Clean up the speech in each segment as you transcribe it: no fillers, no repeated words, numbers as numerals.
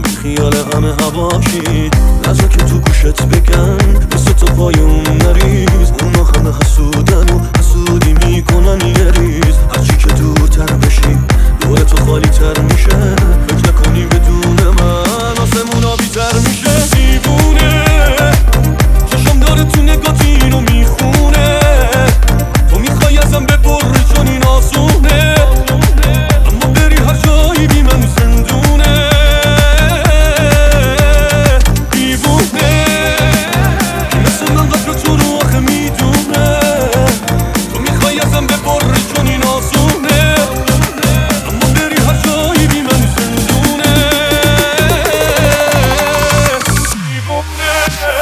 خیال همه هواشید نزا که تو گوشت بگن مثل تو پای اون نریز. اونا همه حسودن و حسودی میکنن یه ریز. هرچی که دورتر بشی دور تو خالی تر میشه. فکر نکنی بدون من آسمونا بیتر میشه. دیوونه چشم داره تو نگات اینو میخونه. تو میخوای ازم ببری چون این آسونه، اما بری هر جایی بی من زندونه. دیوونه مثل من قدر تو رو آخه میدونه. تو میخوای ازم ببری چون این آسونه، اما بری هر جایی بی من زندونه. دیوونه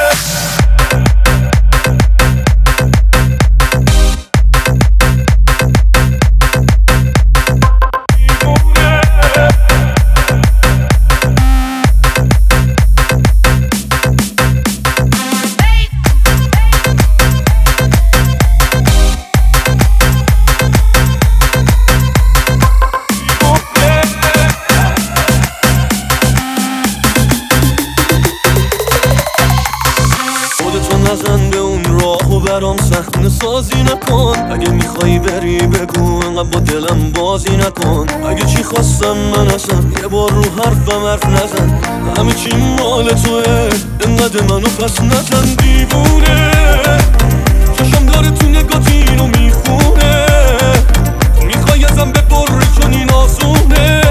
نزن به اون راه و برام صحنه سازی نکن. اگه میخوایی بری بگو انقدر با دلم بازی نکن. اگه چی خواستم من اصلا یه بار رو حرف نزن. همه چی مال توه انقدر منو پس نزن. دیوونه چشم داره تو نگات اینو میخونه. تو میخوای ازم ببری چون این آسونه،